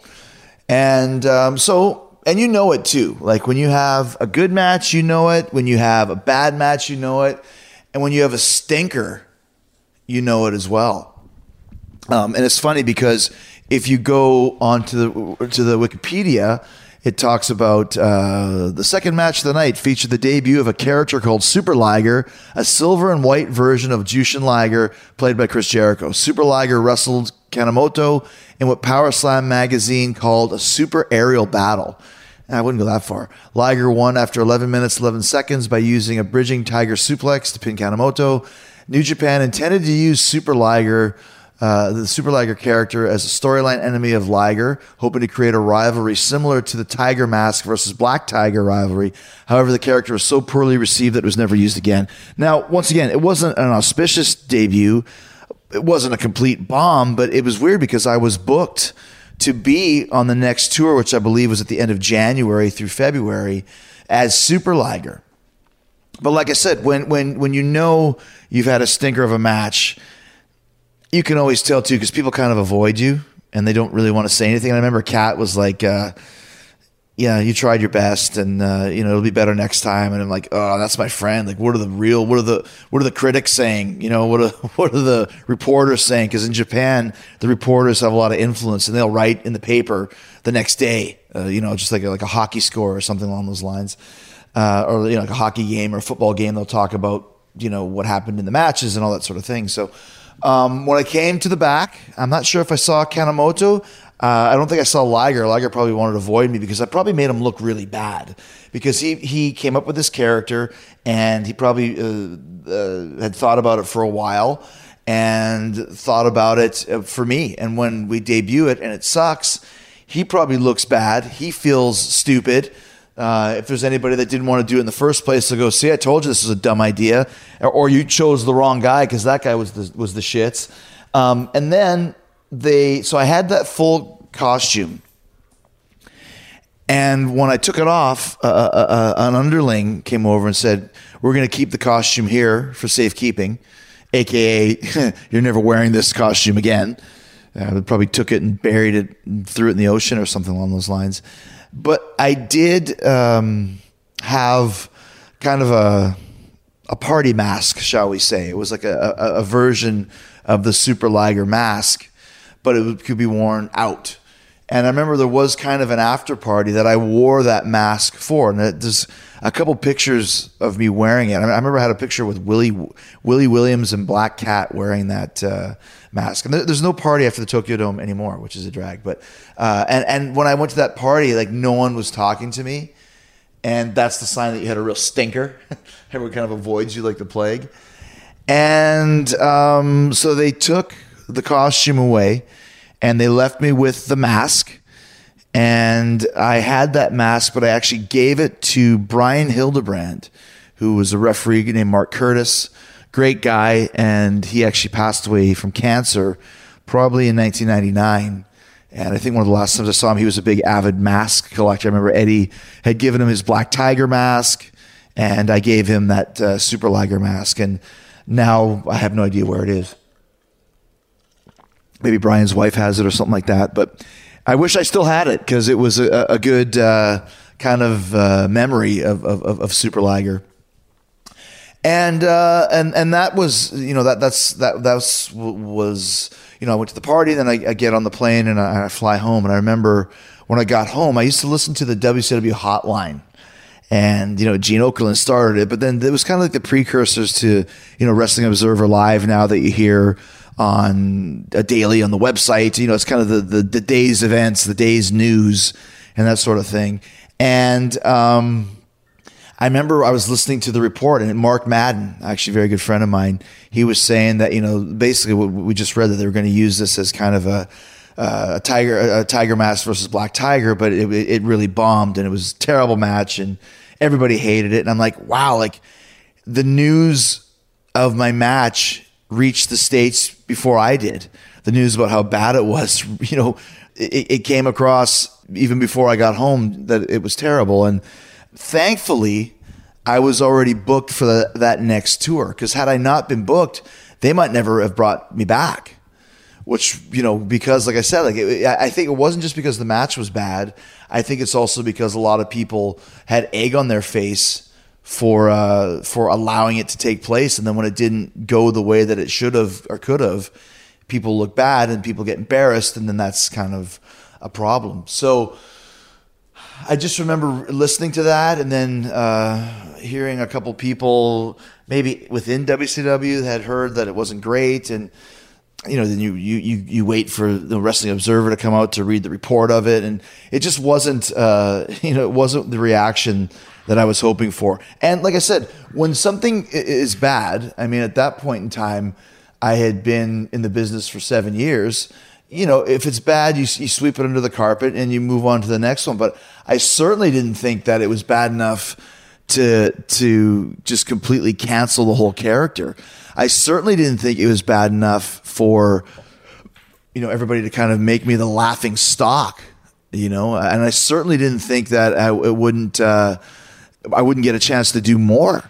And and you know it too. Like when you have a good match, you know it. When you have a bad match, you know it. And when you have a stinker, you know it as well. And it's funny because if you go onto the Wikipedia, it talks about the second match of the night featured the debut of a character called Super Liger, a silver and white version of Jushin Liger played by Chris Jericho. Super Liger wrestled Kanemoto in what Power Slam magazine called a super aerial battle. I wouldn't go that far. Liger won after 11 minutes, 11 seconds by using a bridging tiger suplex to pin Kanemoto. New Japan intended to use Super Liger, the Super Liger character, as a storyline enemy of Liger, hoping to create a rivalry similar to the Tiger Mask versus Black Tiger rivalry. However, the character was so poorly received that it was never used again. Now, once again, it wasn't an auspicious debut. It wasn't a complete bomb, but it was weird because I was booked to be on the next tour, which I believe was at the end of January through February, as Super Liger. But like I said, when you know you've had a stinker of a match, you can always tell too, because people kind of avoid you and they don't really want to say anything. And I remember Kat was like, yeah, you tried your best and it'll be better next time. And I'm like, oh, that's my friend. Like, what are the critics saying? You know, what are the reporters saying? Because in Japan, the reporters have a lot of influence and they'll write in the paper the next day, just like a hockey score or something along those lines. Or like a hockey game or a football game, they'll talk about, what happened in the matches and all that sort of thing. So when I came to the back, I'm not sure if I saw Kanemoto. I don't think I saw Liger. Liger probably wanted to avoid me because I probably made him look really bad because he came up with this character and he probably had thought about it for a while and thought about it for me. And when we debut it and it sucks, he probably looks bad. He feels stupid. If there's anybody that didn't want to do it in the first place, they'll go, see, I told you this was a dumb idea. Or you chose the wrong guy because that guy was the shits. And then so I had that full costume. And when I took it off, an underling came over and said, "We're going to keep the costume here for safekeeping," AKA, "You're never wearing this costume again." They probably took it and buried it and threw it in the ocean or something along those lines. But I did have kind of a party mask, shall we say. It was like a version of the Super Liger mask, but it could be worn out. And I remember there was kind of an after party that I wore that mask for. And there's a couple pictures of me wearing it. I remember I had a picture with Willie Williams and Black Cat wearing that mask. And there's no party after the Tokyo Dome anymore, which is a drag. But and when I went to that party, like no one was talking to me. And that's the sign that you had a real stinker. Everyone kind of avoids you like the plague. And so they took the costume away. And they left me with the mask. And I had that mask, but I actually gave it to Brian Hildebrand, who was a referee named Mark Curtis. Great guy. And he actually passed away from cancer probably in 1999. And I think one of the last times I saw him, he was a big avid mask collector. I remember Eddie had given him his Black Tiger mask. And I gave him that Super Liger mask. And now I have no idea where it is. Maybe Brian's wife has it or something like that. But I wish I still had it because it was a good kind of memory of Super Liger. And that was, you know, that was, you know, I went to the party, then I get on the plane and I fly home. And I remember when I got home, I used to listen to the WCW hotline. And, you know, Gene Okerlund started it, but then it was kind of like the precursors to, you know, Wrestling Observer Live now that you hear on a daily on the website. You know, it's kind of the day's events, the day's news, and that sort of thing. And I remember I was listening to the report, and Mark Madden, actually a very good friend of mine, he was saying that, you know, basically what we just read, that they were going to use this as kind of a Tiger Mask versus Black Tiger, but it really bombed, and it was a terrible match, and everybody hated it. And I'm like, wow, like the news of my match reached the States before I did. The news about how bad it was, you know, it came across even before I got home that it was terrible. And thankfully, I was already booked for that next tour, because had I not been booked, they might never have brought me back. Which, you know, because like I said, like I think it wasn't just because the match was bad. I think it's also because a lot of people had egg on their face for allowing it to take place, and then when it didn't go the way that it should have or could have, people look bad and people get embarrassed, and then that's kind of a problem. So I just remember listening to that, and then hearing a couple people maybe within WCW that had heard that it wasn't great, and you know, then you wait for the Wrestling Observer to come out to read the report of it, and it just wasn't it wasn't the reaction that I was hoping for. And like I said, when something is bad, I mean, at that point in time, I had been in the business for 7 years. You know, if it's bad, you sweep it under the carpet and you move on to the next one. But I certainly didn't think that it was bad enough to just completely cancel the whole character. I certainly didn't think it was bad enough for, you know, everybody to kind of make me the laughing stock, you know, and I certainly didn't think that I wouldn't get a chance to do more.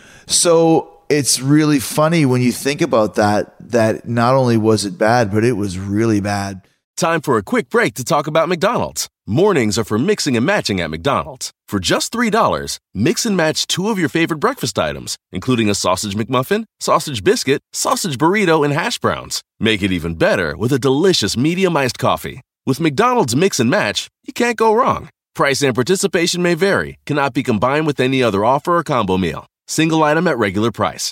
So it's really funny when you think about that not only was it bad, but it was really bad. Time for a quick break to talk about McDonald's. Mornings are for mixing and matching at McDonald's. For just $3, mix and match 2 of your favorite breakfast items, including a sausage McMuffin, sausage biscuit, sausage burrito, and hash browns. Make it even better with a delicious medium iced coffee. With McDonald's Mix and Match, you can't go wrong. Price and participation may vary. Cannot be combined with any other offer or combo meal. Single item at regular price.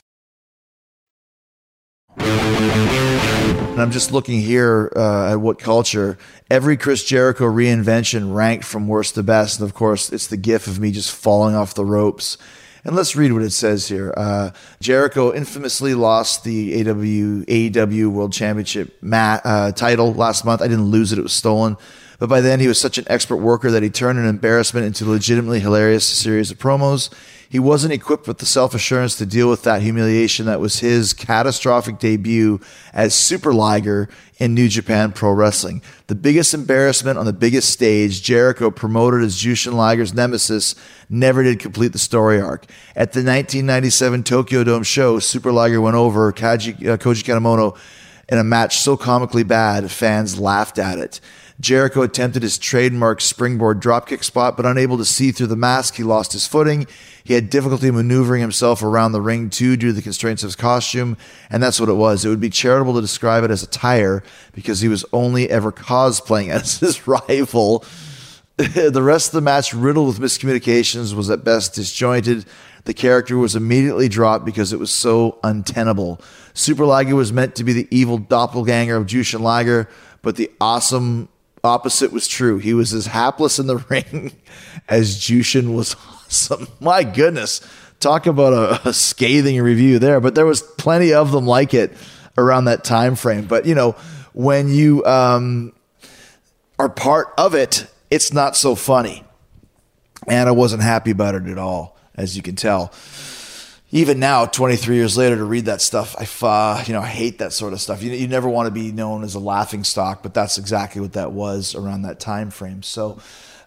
And I'm just looking here at What Culture. Every Chris Jericho reinvention ranked from worst to best. And of course, it's the gif of me just falling off the ropes. And let's read what it says here. Jericho infamously lost the AEW World Championship title last month. I didn't lose it. It was stolen. But by then, he was such an expert worker that he turned an embarrassment into a legitimately hilarious series of promos. He wasn't equipped with the self-assurance to deal with that humiliation that was his catastrophic debut as Super Liger in New Japan Pro Wrestling. The biggest embarrassment on the biggest stage, Jericho, promoted as Jushin Liger's nemesis, never did complete the story arc. At the 1997 Tokyo Dome show, Super Liger went over Koji Kanemoto in a match so comically bad, fans laughed at it. Jericho attempted his trademark springboard dropkick spot, but unable to see through the mask, he lost his footing. He had difficulty maneuvering himself around the ring, too, due to the constraints of his costume, and that's what it was. It would be charitable to describe it as a tire, because he was only ever cosplaying as his rival. The rest of the match, riddled with miscommunications, was at best disjointed. The character was immediately dropped because it was so untenable. Super Liger was meant to be the evil doppelganger of Jushin Liger, but the awesome opposite was true. He was as hapless in the ring as Jushin was awesome. My goodness. Talk about a scathing review there, but there was plenty of them like it around that time frame. But, when you are part of it, it's not so funny. And I wasn't happy about it at all, as you can tell. Even now, 23 years later, to read that stuff, I hate that sort of stuff. You never want to be known as a laughing stock, but that's exactly what that was around that time frame. So,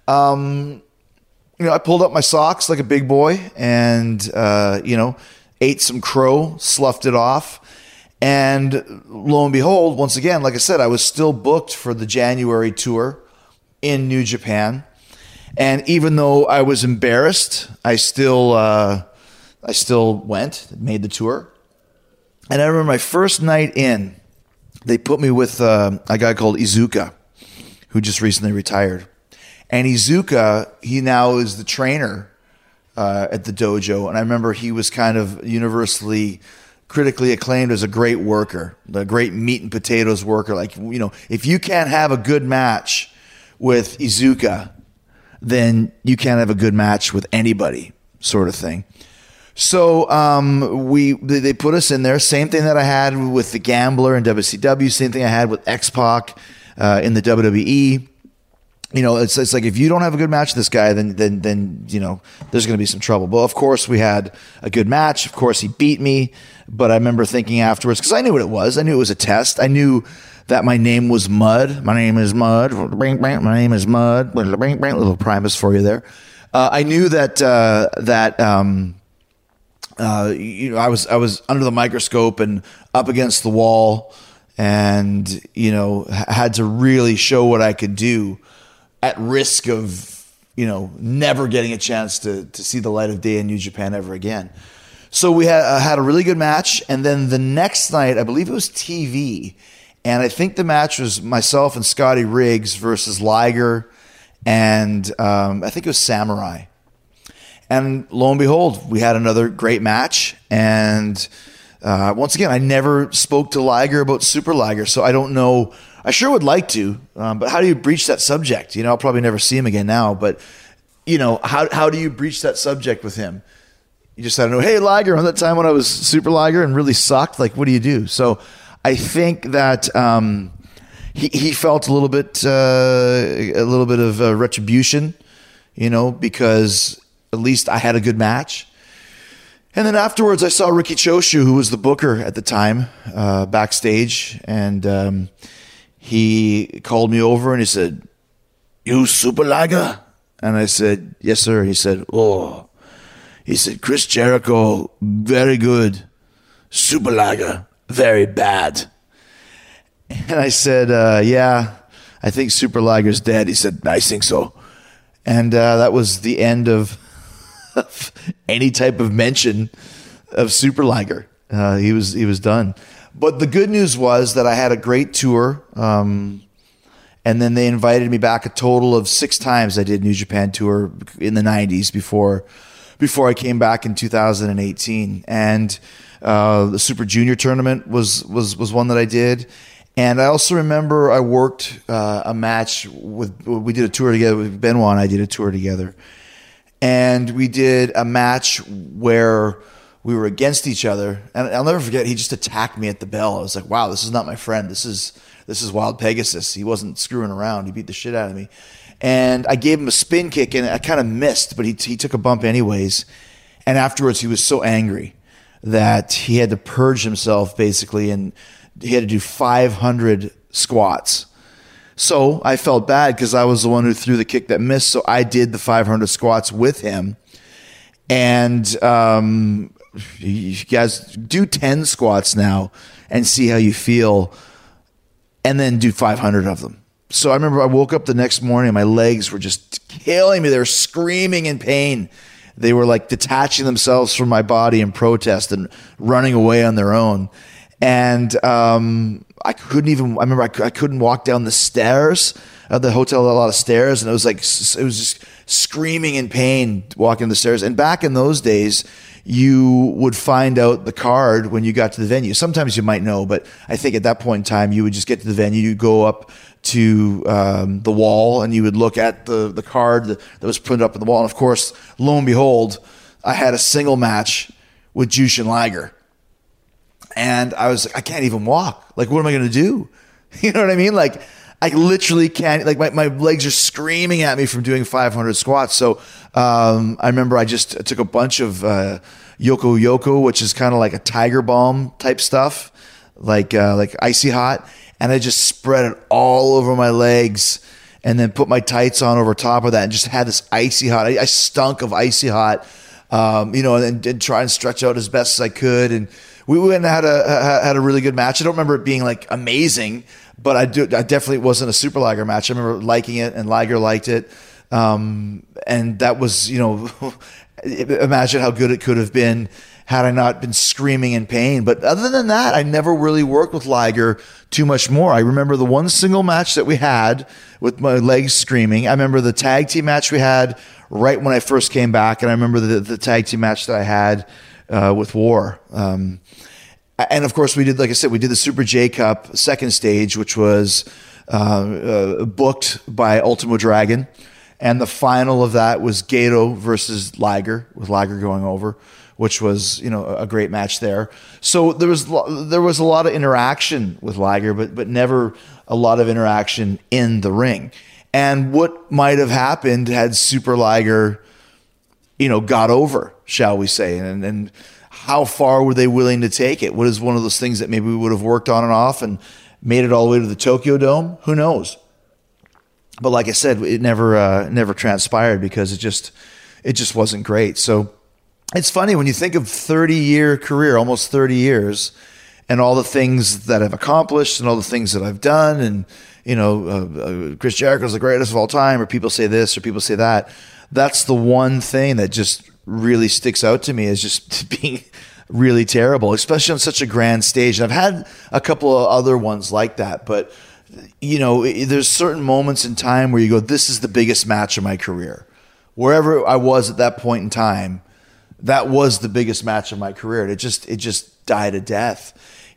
I pulled up my socks like a big boy and, ate some crow, sloughed it off. And lo and behold, once again, like I said, I was still booked for the January tour in New Japan. And even though I was embarrassed, I still went, made the tour. And I remember my first night in, they put me with a guy called Iizuka, who just recently retired. And Iizuka, he now is the trainer at the dojo. And I remember he was kind of universally critically acclaimed as a great worker, a great meat and potatoes worker. Like, if you can't have a good match with Iizuka, then you can't have a good match with anybody, sort of thing. So they put us in there. Same thing that I had with the Gambler in WCW. Same thing I had with X-Pac in the WWE. It's like if you don't have a good match with this guy, then there's going to be some trouble. Well, of course we had a good match. Of course he beat me. But I remember thinking afterwards, because I knew what it was. I knew it was a test. I knew that my name was Mud. My name is Mud. My name is Mud. Little Primus for you there. I knew that I was under the microscope and up against the wall, and had to really show what I could do, at risk of never getting a chance to see the light of day in New Japan ever again. So we had a really good match, and then the next night, I believe it was TV, and I think the match was myself and Scotty Riggs versus Liger, and I think it was Samurai. And lo and behold, we had another great match. And once again, I never spoke to Liger about Super Liger, so I don't know. I sure would like to, but how do you breach that subject? I'll probably never see him again now, but how do you breach that subject with him? You just had to know, hey, Liger, on that time when I was Super Liger and really sucked, like, what do you do? So I think that he felt a little bit of retribution, because at least I had a good match. And then afterwards, I saw Riki Choshu, who was the booker at the time, backstage, and he called me over and he said, "You Super Liger?" And I said, "Yes, sir." He said, "Oh." He said, "Chris Jericho, very good. Super Liger, very bad." And I said, "Yeah, I think Super Liger's dead." He said, "I think so." And that was the end of any type of mention of Super Liger. He was done. But the good news was that I had a great tour, and then they invited me back a total of 6 times. I did New Japan tour in the 90s before I came back in 2018. And the Super Junior tournament was one that I did. And I also remember I worked a match we did a tour together with Benoit, and I did a tour together. And we did a match where we were against each other. And I'll never forget, he just attacked me at the bell. I was like, wow, this is not my friend. This is this is Wild Pegasus. He wasn't screwing around. He beat the shit out of me. And I gave him a spin kick, and I kind of missed, but he took a bump anyways. And afterwards, he was so angry that he had to purge himself, basically, and he had to do 500 squats. So I felt bad because I was the one who threw the kick that missed, so I did the 500 squats with him. And you guys do 10 squats now and see how you feel, and then do 500 of them. So I remember I woke up the next morning and my legs were just killing me. They were screaming in pain. They were like detaching themselves from my body in protest and running away on their own. And I couldn't walk down the stairs of the hotel, a lot of stairs. And it was just screaming in pain walking the stairs. And back in those days, you would find out the card when you got to the venue. Sometimes you might know, but I think at that point in time, you would just get to the venue, you'd go up to the wall, and you would look at the card that was printed up on the wall. And of course, lo and behold, I had a single match with Jushin Liger. And I was like, I can't even walk. Like, what am I going to do? You know what I mean? Like, I literally can't, like my legs are screaming at me from doing 500 squats. So I remember I just took a bunch of Yoko Yoko, which is kind of like a Tiger Balm type stuff, like icy hot. And I just spread it all over my legs and then put my tights on over top of that and just had this icy hot. I stunk of icy hot, and try and stretch out as best as I could. And we went and had a really good match. I don't remember it being like amazing, but I definitely wasn't a super Liger match. I remember liking it, and Liger liked it. And that was, imagine how good it could have been had I not been screaming in pain. But other than that, I never really worked with Liger too much more. I remember the one single match that we had with my legs screaming. I remember the tag team match we had right when I first came back. And I remember the tag team match that I had with War. And of course, we did the Super J Cup second stage, which was booked by Ultimo Dragon. And the final of that was Gato versus Liger, with Liger going over, which was, a great match there. So there was a lot of interaction with Liger, but never a lot of interaction in the ring. And what might have happened had Super Liger, got over, shall we say, and how far were they willing to take it? What is one of those things that maybe we would have worked on and off and made it all the way to the Tokyo Dome? Who knows? But like I said, it never transpired because it just wasn't great. So it's funny when you think of 30-year career, almost 30 years, and all the things that I've accomplished and all the things that I've done, and Chris Jericho's the greatest of all time, or people say this or people say that. That's the one thing that just really sticks out to me as just being really terrible, especially on such a grand stage. And I've had a couple of other ones like that, but there's certain moments in time where you go, this is the biggest match of my career. Wherever I was at that point in time, that was the biggest match of my career. And it just died a death,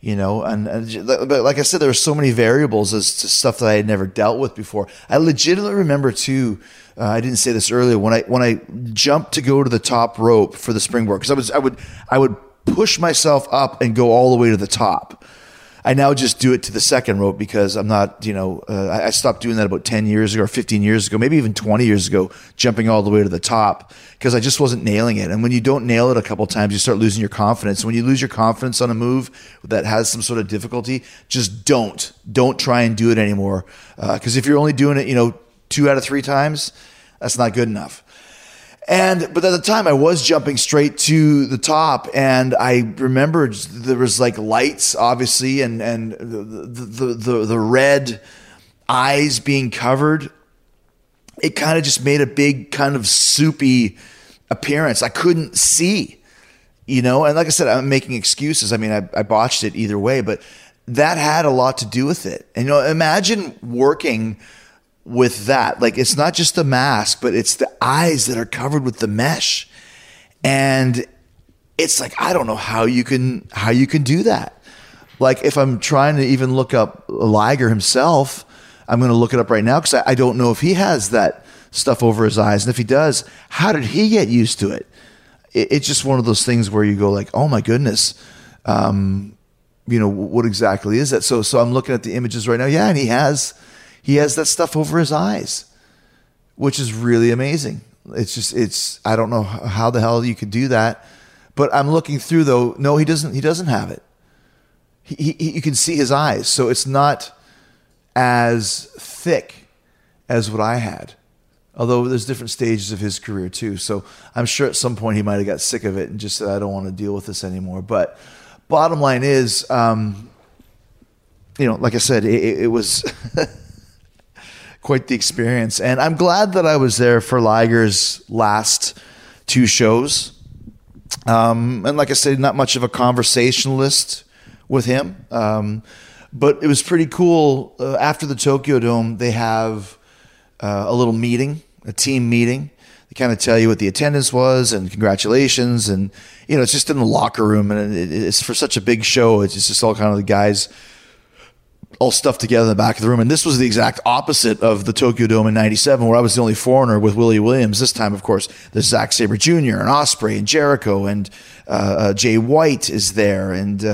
but like I said, there were so many variables as to stuff that I had never dealt with before. I legitimately remember too, I didn't say this earlier, when I jumped to go to the top rope for the springboard, because I would push myself up and go all the way to the top. I now just do it to the second rope because I'm not, I stopped doing that about 10 years ago or 15 years ago, maybe even 20 years ago, jumping all the way to the top because I just wasn't nailing it. And when you don't nail it a couple times, you start losing your confidence. When you lose your confidence on a move that has some sort of difficulty, just don't try and do it anymore. Because if you're only doing it, 2 out of 3 times, that's not good enough. But at the time I was jumping straight to the top, and I remembered there was like lights, obviously, and the red eyes being covered. It kind of just made a big kind of soupy appearance. I couldn't see, and like I said, I'm making excuses. I mean, I botched it either way, but that had a lot to do with it. And imagine working with that. Like, it's not just the mask, but it's the eyes that are covered with the mesh. And it's like, I don't know how you can do that. Like, if I'm trying to even look up Liger himself, I'm going to look it up right now because I don't know if he has that stuff over his eyes. And if he does, how did he get used to it? It's just one of those things where you go like, oh my goodness. what exactly is that? So I'm looking at the images right now. Yeah, and he has that stuff over his eyes, which is really amazing. I don't know how the hell you could do that, but I'm looking through though. No, he doesn't have it. You can see his eyes, so it's not as thick as what I had. Although there's different stages of his career too. So I'm sure at some point he might have got sick of it and just said, I don't want to deal with this anymore. But bottom line is, like I said, it was quite the experience. And I'm glad that I was there for Liger's last two shows. And like I said, not much of a conversationalist with him. But it was pretty cool. After the Tokyo Dome, they have a little meeting, a team meeting. They kind of tell you what the attendance was and congratulations. And, it's just in the locker room. And it's for such a big show. It's just all kind of the guys all stuffed together in the back of the room. And this was the exact opposite of the Tokyo Dome in 97, where I was the only foreigner with Willie Williams. This time, of course, there's Zack Sabre Jr. and Ospreay and Jericho and Jay White is there, and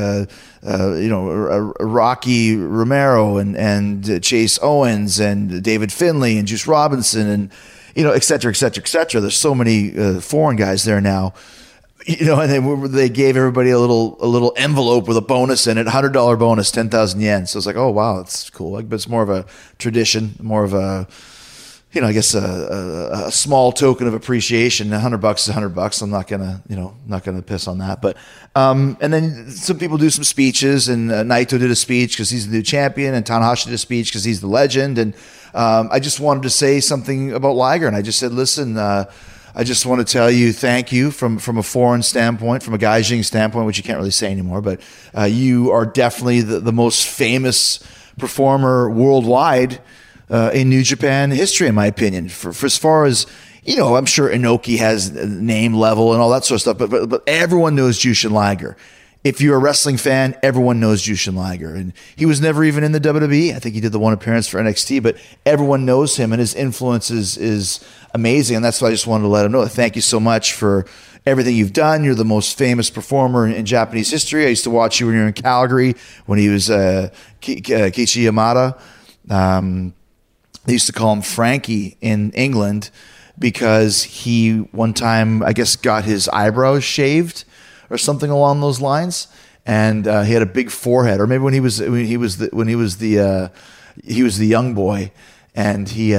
Rocky Romero and Chase Owens and David Finlay and Juice Robinson and et cetera, et cetera, et cetera. There's so many foreign guys there now. And they gave everybody a little envelope with a bonus in it, $100 bonus, 10,000 yen. So it's like, oh wow, that's cool. But it's more of a tradition, more of a, I guess a small token of appreciation. $100 is $100. I'm not gonna piss on that. But and then some people do some speeches, and Naito did a speech because he's the new champion, and Tanahashi did a speech because he's the legend. And I just wanted to say something about Liger, and I just said, listen. I just want to tell you thank you from a foreign standpoint, from a Gaijin standpoint, which you can't really say anymore, but you are definitely the most famous performer worldwide in New Japan history, in my opinion. For as far as, I'm sure Inoki has name level and all that sort of stuff, but everyone knows Jushin Liger. If you're a wrestling fan, everyone knows Jushin Liger. And he was never even in the WWE. I think he did the one appearance for NXT, but everyone knows him, and his influence is amazing. And that's why I just wanted to let him know. Thank you so much for everything you've done. You're the most famous performer in Japanese history. I used to watch you when you were in Calgary when he was Kiichi Yamada. They used to call him Frankie in England because he one time, I guess, got his eyebrows shaved or something along those lines, and he had a big forehead. Or maybe when he was the young boy, and he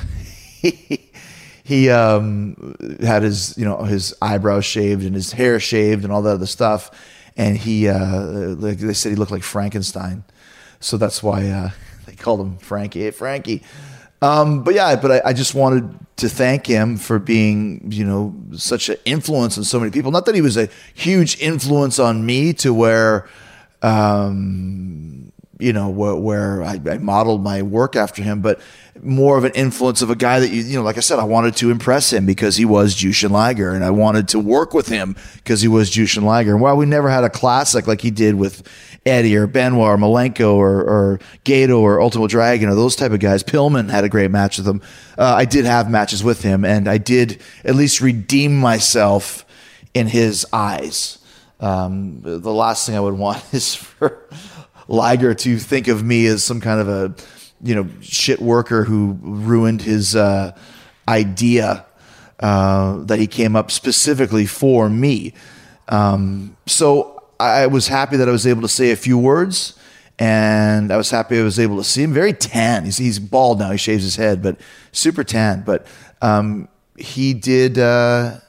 had his eyebrows shaved and his hair shaved and all that other stuff, and like they said, he looked like Frankenstein, so that's why they called him Frankie. Hey, Frankie. But I just wanted to thank him for being, such an influence on so many people. Not that he was a huge influence on me to where, where I modeled my work after him, but more of an influence of a guy that, like I said, I wanted to impress him because he was Jushin Liger, and I wanted to work with him because he was Jushin Liger. And while we never had a classic like he did with Eddie or Benoit or Malenko or Gato or Ultimo Dragon or those type of guys, Pillman had a great match with him. I did have matches with him, and I did at least redeem myself in his eyes. The last thing I would want is for Liger to think of me as some kind of a shit worker who ruined his idea that he came up specifically for me. So I was happy that I was able to say a few words, and I was happy I was able to see him. Very tan. He's bald now. He shaves his head, but super tan. But he did a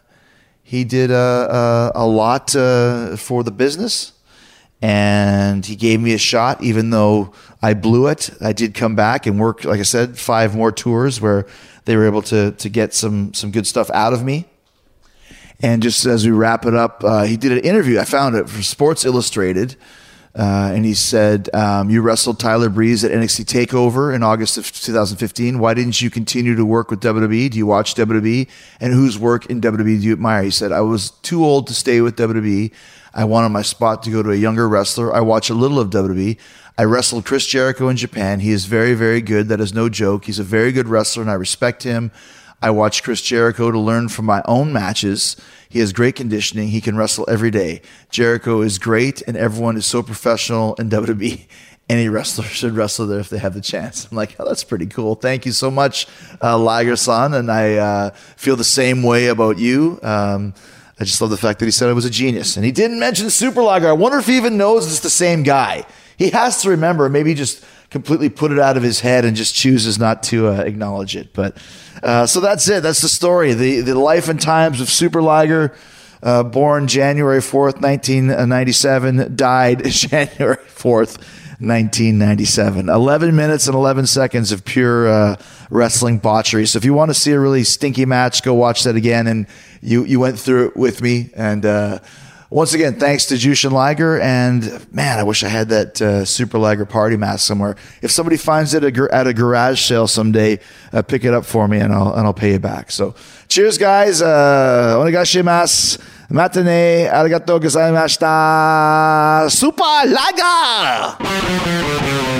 lot for the business. And he gave me a shot, even though I blew it. I did come back and work, like I said, 5 more tours where they were able to get some good stuff out of me. And just as we wrap it up, he did an interview. I found it for Sports Illustrated. And he said, you wrestled Tyler Breeze at NXT TakeOver in August of 2015. Why didn't you continue to work with WWE? Do you watch WWE? And whose work in WWE do you admire? He said, I was too old to stay with WWE. I wanted my spot to go to a younger wrestler. I watch a little of WWE. I wrestled Chris Jericho in Japan. He is very, very good. That is no joke. He's a very good wrestler, and I respect him. I watch Chris Jericho to learn from my own matches. He has great conditioning. He can wrestle every day. Jericho is great, and everyone is so professional in WWE. Any wrestler should wrestle there if they have the chance. I'm like, oh, that's pretty cool. Thank you so much, Liger-san. And I feel the same way about you. I just love the fact that he said I was a genius. And he didn't mention Super Liger. I wonder if he even knows it's the same guy. He has to remember. Maybe just completely put it out of his head and just chooses not to acknowledge it. But so that's it. That's the story. The life and times of Super Liger. Born January 4th, 1997. Died January 4th, 1997. 11 minutes and 11 seconds of pure wrestling botchery. So if you want to see a really stinky match, go watch that again. And you went through it with me. And once again, thanks to Jushin Liger. And man, I wish I had that Super Liger party mask somewhere. If somebody finds it at a garage sale someday, pick it up for me and I'll pay you back. So cheers, guys. Onegashimasu. Matane. Arigatou gozaimashita. Super Liger!